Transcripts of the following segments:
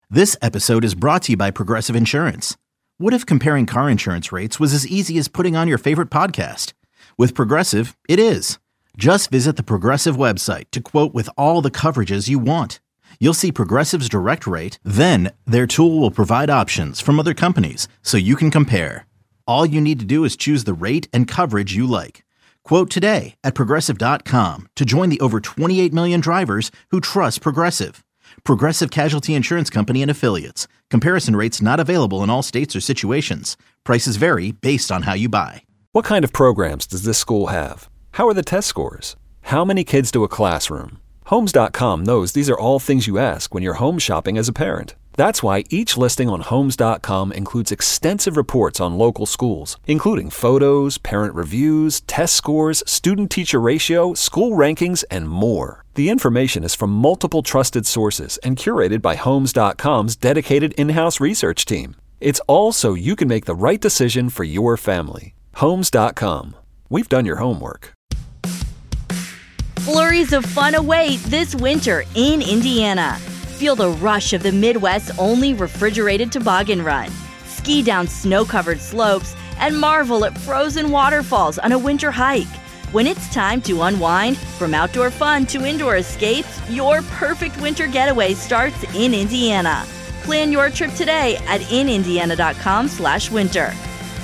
This episode is brought to you by Progressive Insurance. What if comparing car insurance rates was as easy as putting on your favorite podcast? With Progressive, it is. Just visit the Progressive website to quote with all the coverages you want. You'll see Progressive's direct rate, then their tool will provide options from other companies so you can compare. All you need to do is choose the rate and coverage you like. Quote today at Progressive.com to join the over 28 million drivers who trust Progressive. Progressive Casualty Insurance Company and Affiliates. Comparison rates not available in all states or situations. Prices vary based on how you buy. What kind of programs does this school have? How are the test scores? How many kids do a classroom? Homes.com knows these are all things you ask when you're home shopping as a parent. That's why each listing on Homes.com includes extensive reports on local schools, including photos, parent reviews, test scores, student-teacher ratio, school rankings, and more. The information is from multiple trusted sources and curated by Homes.com's dedicated in-house research team. It's all so you can make the right decision for your family. Homes.com. We've done your homework. Flurries of fun await this winter in Indiana. Feel the rush of the Midwest's only refrigerated toboggan run. Ski down snow-covered slopes and marvel at frozen waterfalls on a winter hike. When it's time to unwind, from outdoor fun to indoor escapes, your perfect winter getaway starts in Indiana. Plan your trip today at inindiana.com/winter.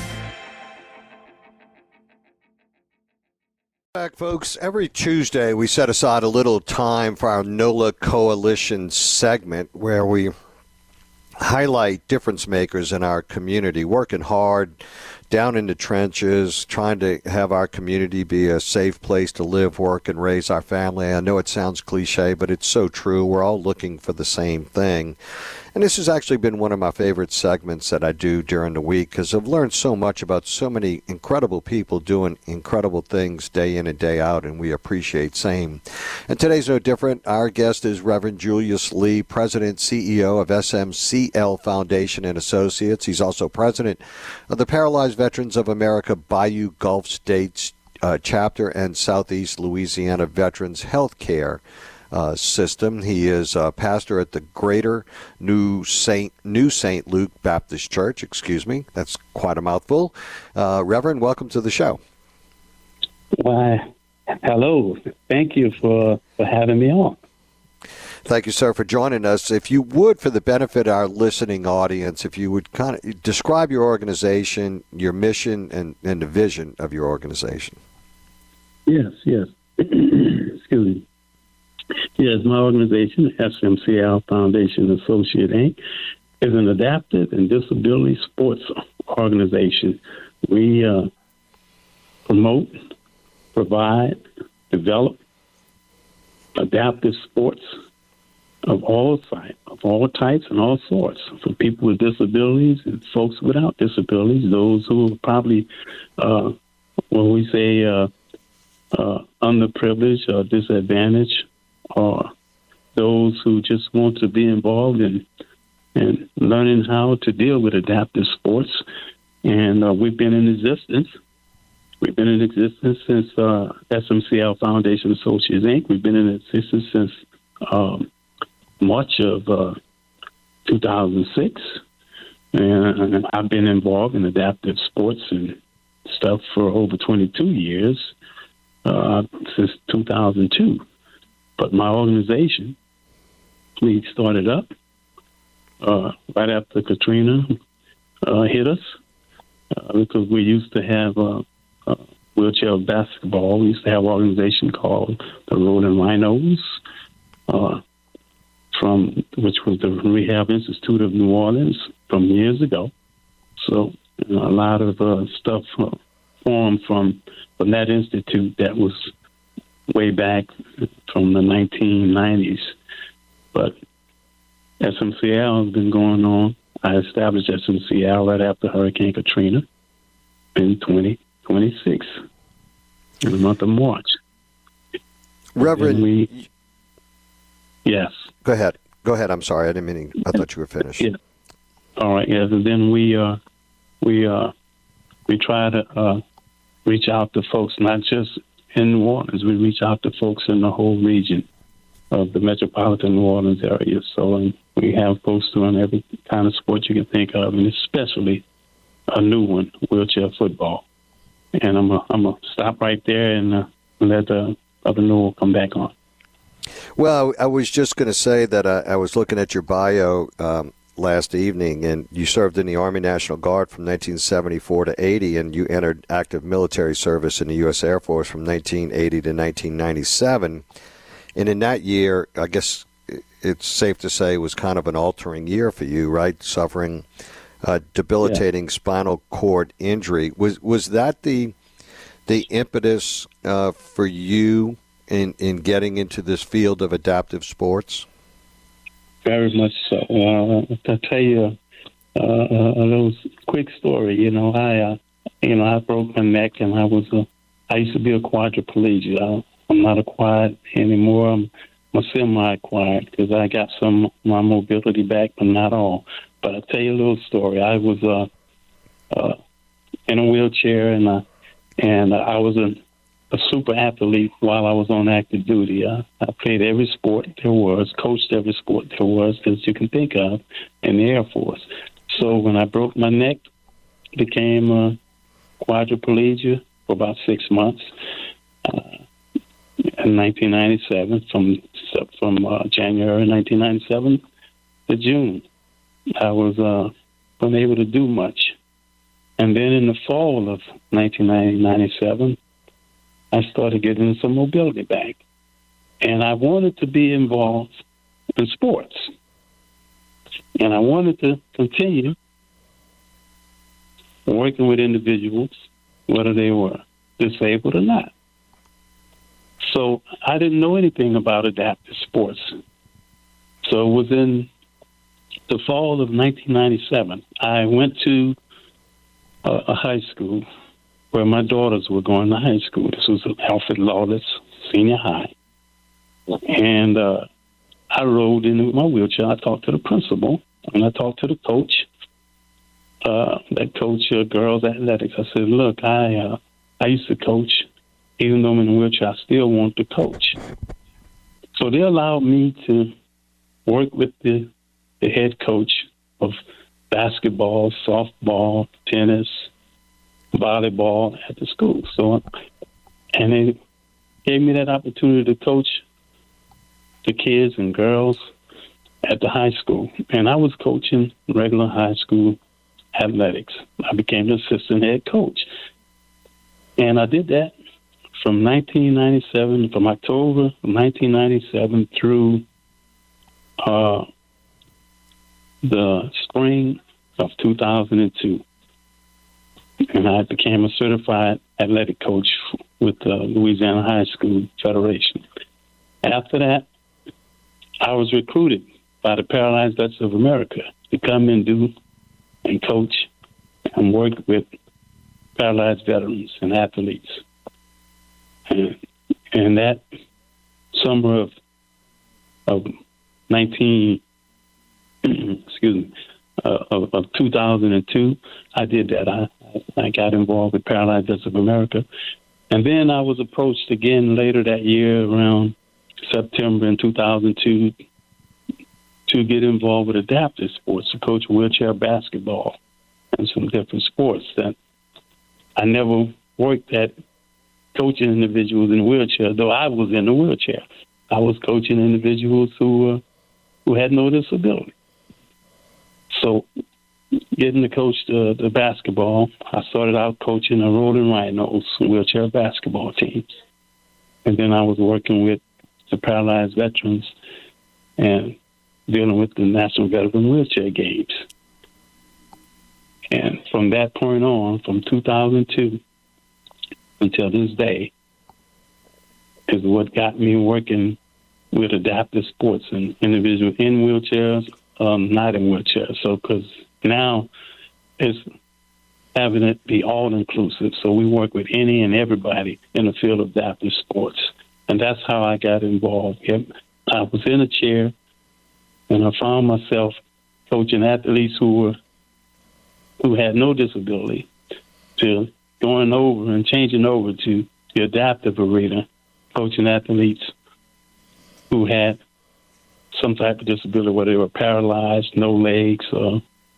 Back, folks. Every Tuesday, we set aside a little time for our NOLA Coalition segment where we highlight difference makers in our community, working hard down in the trenches, trying to have our community be a safe place to live, work, and raise our family. I know it sounds cliche, but it's so true. We're all looking for the same thing. And this has actually been one of my favorite segments that I do during the week because I've learned so much about so many incredible people doing incredible things day in and day out, and we appreciate same. And today's no different. Our guest is Reverend Julius Lee, President, CEO of SMCL Foundation and Associates. He's also president of the Paralyzed Veterans of America Bayou Gulf States Chapter and Southeast Louisiana Veterans Health Care system. He is a pastor at the Greater New St. Luke Baptist Church. Excuse me. That's quite a mouthful. Reverend, welcome to the show. Why, hello. Thank you for having me on. Thank you, sir, for joining us. If you would, for the benefit of our listening audience, if you would kind of describe your organization, your mission, and the vision of your organization. Yes. Excuse me. Yes, my organization, SMCL Foundation Associate, Inc., is an adaptive and disability sports organization. We promote, provide, develop adaptive sports of all types and all sorts, for people with disabilities and folks without disabilities, those who are probably, when we say underprivileged or disadvantaged, or those who just want to be involved in learning how to deal with adaptive sports. And we've been in existence. We've been in existence since SMCL Foundation Associates, Inc. We've been in existence since March of 2006. And I've been involved in adaptive sports and stuff for over 22 years, since 2002. But my organization, we started up right after Katrina hit us, because we used to have wheelchair basketball. We used to have an organization called the Rolling Rhinos, which was the Rehab Institute of New Orleans from years ago. So a lot of stuff formed from that institute that was way back from the 1990s. But SMCL has been going on. I established SMCL right after Hurricane Katrina in 2026, in the month of March. Reverend, yes. Go ahead. I'm sorry. I didn't mean. I thought you were finished. Yeah. All right. Yes. And then we try to reach out to folks, not just in New Orleans. We reach out to folks in the whole region of the metropolitan New Orleans area. So We have folks doing every kind of sport you can think of, and especially a new one, wheelchair football. And I'm gonna stop right there and let Other Newell come back on. Well, I was just going to say that I was looking at your bio last evening, and you served in the Army National Guard from 1974 to 80, and you entered active military service in the U.S. Air Force from 1980 to 1997. And in that year, I guess it's safe to say it was kind of an altering year for you, right? Suffering debilitating spinal cord injury. Was that the impetus for you in getting into this field of adaptive sports? Very much so. I'll tell you a little quick story. I broke my neck, and I used to be a quadriplegic. I'm not a quad anymore. I'm a semi-quad because I got some of my mobility back, but not all. But I'll tell you a little story. I was in a wheelchair, and I was a super athlete while I was on active duty. I played every sport there was, coached every sport there was that you can think of in the Air Force. So when I broke my neck, became a quadriplegic for about 6 months in 1997, from January 1997 to June. I was unable to do much. And then in the fall of 1997, I started getting some mobility back. And I wanted to be involved in sports. And I wanted to continue working with individuals, whether they were disabled or not. So I didn't know anything about adaptive sports. So within the fall of 1997, I went to a high school where my daughters were going to high school. This was Alfred Lawless Senior High. And I rode in with my wheelchair. I talked to the principal, and I talked to the coach, that coach girls athletics. I said, look, I used to coach. Even though I'm in a wheelchair, I still want to coach. So they allowed me to work with the head coach of basketball, softball, tennis, volleyball at the school. And they gave me that opportunity to coach the kids and girls at the high school. And I was coaching regular high school athletics. I became the assistant head coach. And I did that from 1997, from October 1997 through the spring of 2002. And I became a certified athletic coach with the Louisiana High School Federation. After that, I was recruited by the Paralyzed Veterans of America to come and do and coach and work with paralyzed veterans and athletes. And that summer of 2002, I did that. I got involved with Paralyzed Veterans of America. And then I was approached again later that year, around September in 2002, to get involved with adaptive sports, to coach wheelchair basketball and some different sports that I never worked at coaching individuals in a wheelchair, though I was in a wheelchair. I was coaching individuals who had no disability. So getting to coach the basketball, I started out coaching the Rolling Rhinos wheelchair basketball team. And then I was working with the paralyzed veterans and dealing with the National Veteran Wheelchair Games. And from that point on, from 2002 until this day, is what got me working with adaptive sports and individuals in wheelchairs, not in wheelchairs. So, because now it's having it be all-inclusive. So we work with any and everybody in the field of adaptive sports. And that's how I got involved. I was in a chair, and I found myself coaching athletes who had no disability, to going over and changing over to the adaptive arena, coaching athletes who had some type of disability, whether they were paralyzed, no legs, or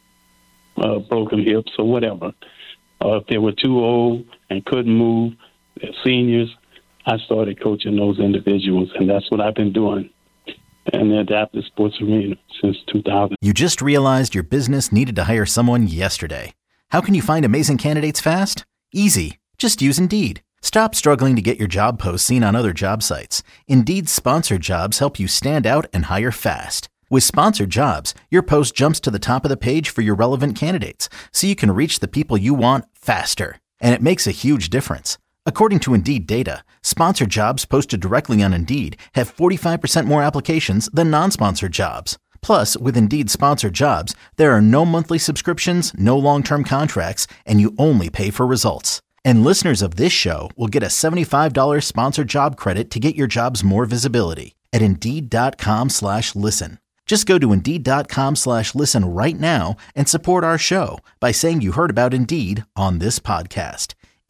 broken hips, or whatever. Or if they were too old and couldn't move, they're seniors, I started coaching those individuals, and that's what I've been doing in the adaptive sports arena since 2000. You just realized your business needed to hire someone yesterday. How can you find amazing candidates fast? Easy. Just use Indeed. Stop struggling to get your job posts seen on other job sites. Indeed's sponsored jobs help you stand out and hire fast. With sponsored jobs, your post jumps to the top of the page for your relevant candidates, so you can reach the people you want faster. And it makes a huge difference. According to Indeed data, sponsored jobs posted directly on Indeed have 45% more applications than non-sponsored jobs. Plus, with Indeed sponsored jobs, there are no monthly subscriptions, no long-term contracts, and you only pay for results. And listeners of this show will get a $75 sponsored job credit to get your jobs more visibility at Indeed.com/listen. Just go to Indeed.com/listen right now and support our show by saying you heard about Indeed on this podcast.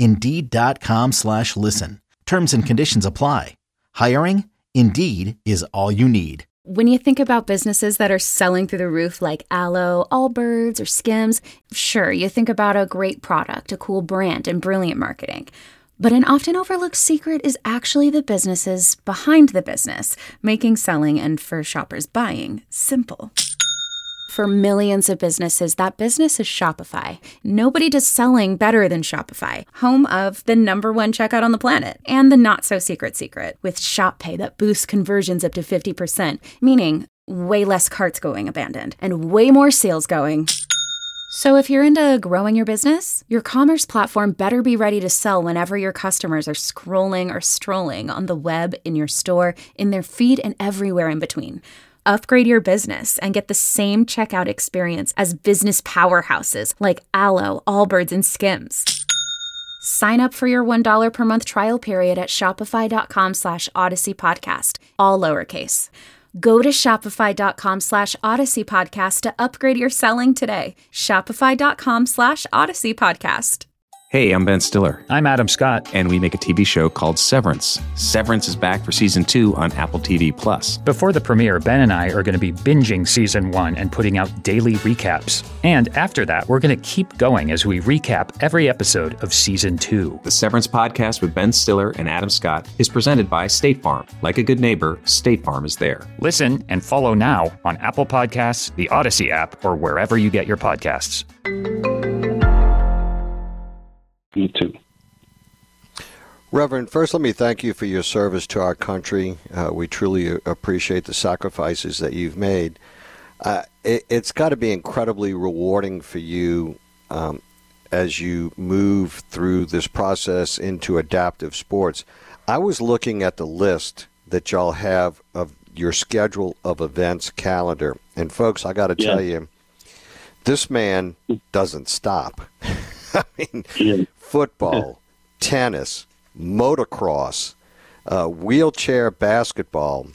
Indeed.com/listen. Terms and conditions apply. Hiring? Indeed is all you need. When you think about businesses that are selling through the roof like Aloe, Allbirds, or Skims, sure, you think about a great product, a cool brand, and brilliant marketing. But an often overlooked secret is actually the businesses behind the business, making selling and, for shoppers, buying simple. For millions of businesses, that business is Shopify. Nobody does selling better than Shopify, home of the #1 checkout on the planet and the not-so-secret secret with Shop Pay that boosts conversions up to 50%, meaning way less carts going abandoned and way more sales going. So if you're into growing your business, your commerce platform better be ready to sell whenever your customers are scrolling or strolling on the web, in your store, in their feed, and everywhere in between. Upgrade your business and get the same checkout experience as business powerhouses like Aloe, Allbirds, and Skims. Sign up for your $1 per month trial period at shopify.com/Odyssey Podcast, all lowercase. Go to shopify.com/Odyssey Podcast to upgrade your selling today. Shopify.com/Odyssey Podcast. Hey, I'm Ben Stiller. I'm Adam Scott. And we make a TV show called Severance. Severance is back for season 2 on Apple TV+. Before the premiere, Ben and I are going to be binging season 1 and putting out daily recaps. And after that, we're going to keep going as we recap every episode of season 2. The Severance podcast with Ben Stiller and Adam Scott is presented by State Farm. Like a good neighbor, State Farm is there. Listen and follow now on Apple Podcasts, the Odyssey app, or wherever you get your podcasts. Me too. Reverend, first let me thank you for your service to our country. We truly appreciate the sacrifices that you've made. It's got to be incredibly rewarding for you as you move through this process into adaptive sports. I was looking at the list that y'all have of your schedule of events calendar. And folks, I got to tell you, this man doesn't stop. I mean, football, tennis, motocross, wheelchair basketball,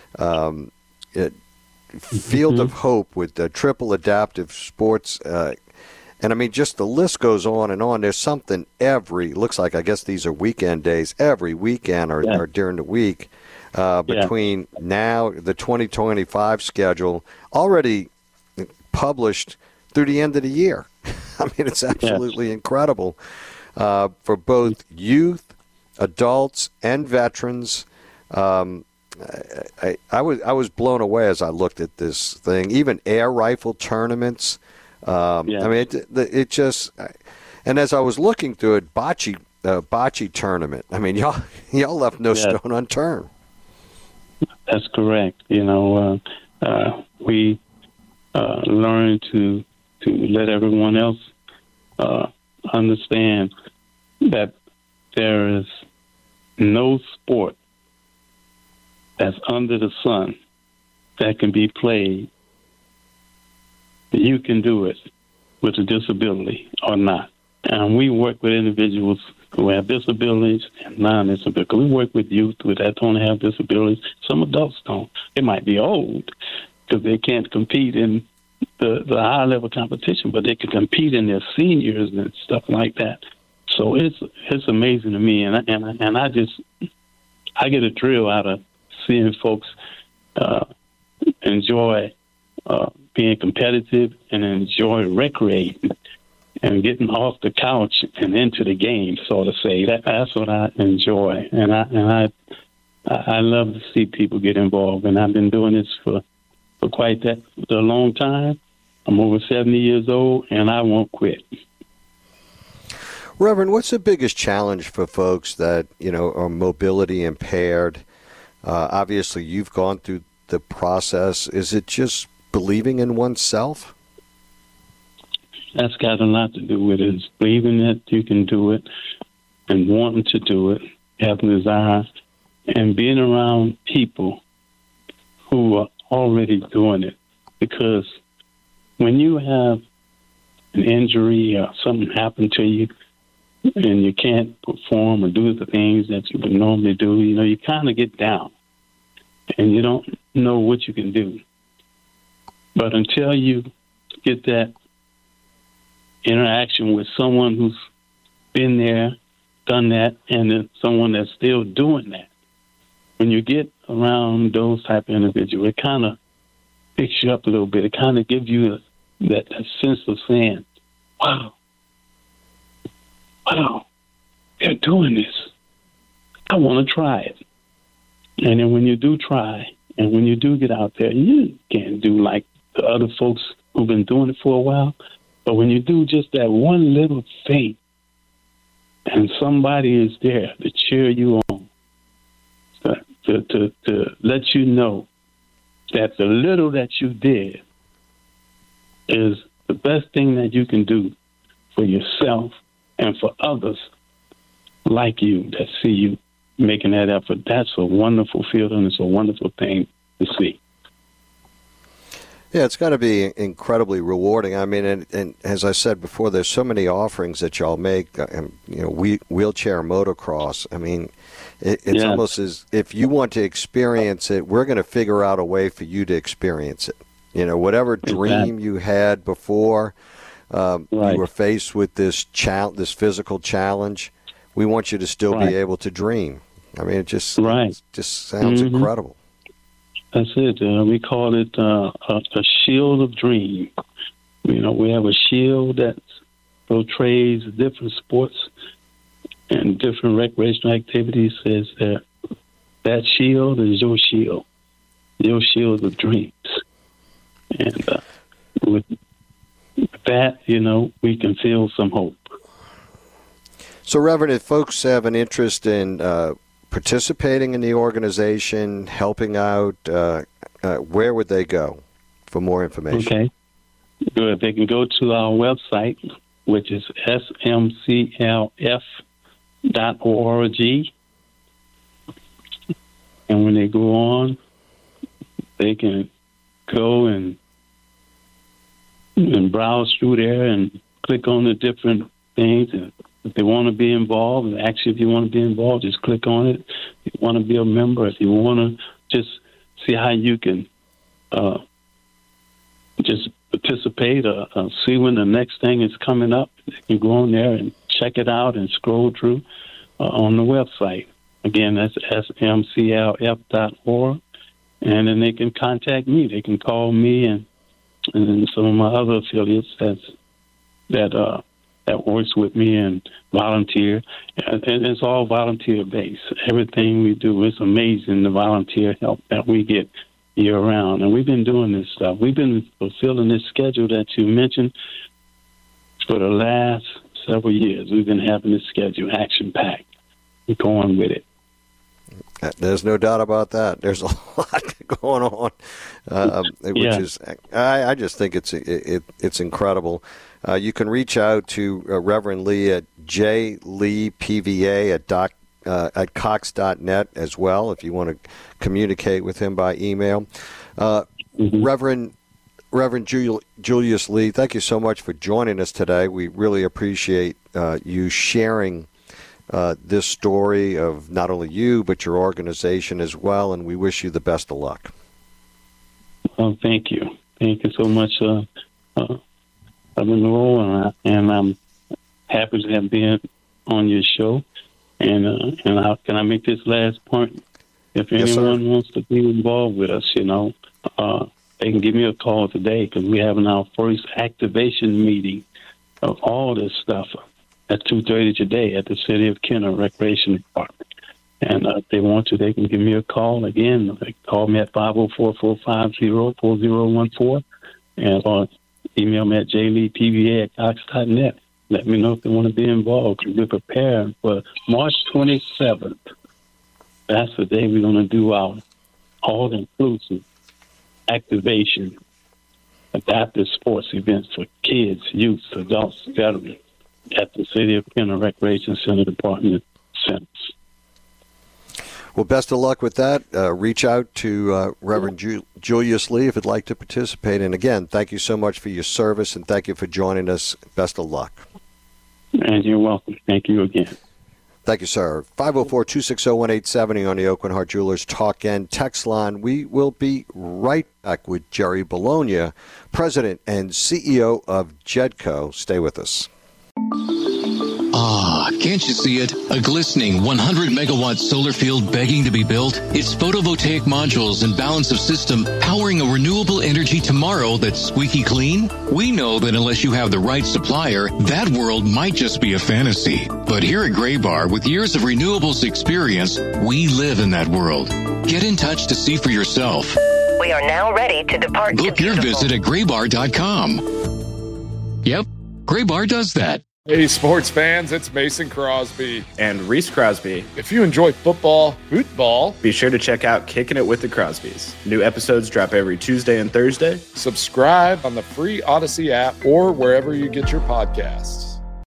Field of Hope with the triple adaptive sports. And I mean, just the list goes on and on. There's something looks like, I guess these are weekend days, every weekend or during the week between now, the 2025 schedule, already published through the end of the year. I mean, it's absolutely incredible for both youth, adults, and veterans. I was blown away as I looked at this thing. Even air rifle tournaments. I mean, it just. And as I was looking through it, bocce tournament. I mean, y'all left no stone unturned. That's correct. You know, we learned to let everyone else understand that there is no sport that's under the sun that can be played. You can do it with a disability or not. And we work with individuals who have disabilities and non-disabilities. We work with youth that don't have disabilities. Some adults don't. They might be old because they can't compete in the high-level competition, but they can compete in their seniors and stuff like that. So it's amazing to me, and I get a thrill out of seeing folks enjoy being competitive and enjoy recreating and getting off the couch and into the game, so to say. That's what I enjoy, and I love to see people get involved. And I've been doing this for quite a long time. I'm over 70 years old, and I won't quit. Reverend, what's the biggest challenge for folks that are mobility impaired? Obviously, you've gone through the process. Is it just believing in oneself? That's got a lot to do with it. It's believing that you can do it and wanting to do it, having desire, and being around people who are already doing it. Because when you have an injury or something happen to you and you can't perform or do the things that you would normally do, you kind of get down and you don't know what you can do. But until you get that interaction with someone who's been there, done that, and then someone that's still doing that, when you get around those type of individuals, it kind of picks you up a little bit. It kind of gives you that sense of saying, wow, they're doing this. I want to try it. And then when you do try, and when you do get out there, you can't do like the other folks who've been doing it for a while. But when you do just that one little thing, and somebody is there to cheer you on, to let you know that the little that you did is the best thing that you can do for yourself and for others like you that see you making that effort. That's a wonderful feeling. It's a wonderful thing to see. Yeah, it's got to be incredibly rewarding. I mean, and as I said before, there's so many offerings that y'all make. Wheelchair motocross. I mean, it's almost as if you want to experience it, we're going to figure out a way for you to experience it. Whatever dream you had before, you were faced with this physical challenge. We want you to still be able to dream. I mean, it just sounds incredible. That's it. We call it a shield of dream. We have a shield that portrays different sports and different recreational activities. Says that shield is your shield of dreams. And with that, we can feel some hope. So, Reverend, if folks have an interest in participating in the organization, helping out, where would they go for more information? Okay, good. They can go to our website, which is smclf.org. And when they go on, they can go and browse through there and click on the different things. And if they want to be involved, actually, if you want to be involved, just click on it. If you want to be a member, if you want to just see how you can just participate or see when the next thing is coming up, you can go on there and check it out and scroll through on the website. Again, that's smclf.org. And then they can contact me. They can call me and some of my other affiliates that works with me and volunteer. And it's all volunteer-based. Everything we do is amazing, the volunteer help that we get year-round. And we've been doing this stuff. We've been fulfilling this schedule that you mentioned for the last several years. We've been having this schedule action-packed. We're going with it. There's no doubt about that. There's a lot going on, which is I just think it's incredible. You can reach out to Reverend Lee at jleepva at cox.net as well if you want to communicate with him by email. Reverend Julius Lee, thank you so much for joining us today. We really appreciate you sharing this story of not only you, but your organization as well, and we wish you the best of luck. Oh, thank you. Thank you so much, and I'm happy to have been on your show. And can I make this last point? If anyone wants to be involved with us, they can give me a call today because we're having our first activation meeting of all this stuff at 2:30 today at the City of Kenner Recreation Department. And if they want to, they can give me a call. Again, they call me at 504-450-4014 and email me at jleepva@cox.net. Let me know if they want to be involved. We're preparing for March 27th. That's the day we're going to do our all-inclusive activation, adaptive sports events for kids, youth, adults, veterans at the City of Kenner Recreation Center Department Centers. Well, best of luck with that. Reach out to Reverend Julius Lee if you'd like to participate. And again, thank you so much for your service, and thank you for joining us. Best of luck. And you're welcome. Thank you again. Thank you, sir. 504-260-1870 on the Aucoin Hart Jewelers Talk and Text line. We will be right back with Jerry Bologna, President and CEO of JEDCO. Stay with us. Ah, can't you see it? A glistening 100-megawatt solar field begging to be built? Its photovoltaic modules and balance of system powering a renewable energy tomorrow that's squeaky clean? We know that unless you have the right supplier, that world might just be a fantasy. But here at Graybar, with years of renewables experience, we live in that world. Get in touch to see for yourself. We are now ready to depart. Book your visit at graybar.com. Yep, Graybar does that. Hey, sports fans, it's Mason Crosby. And Reese Crosby. If you enjoy football, be sure to check out Kicking It with the Crosbys. New episodes drop every Tuesday and Thursday. Subscribe on the free Odyssey app or wherever you get your podcasts.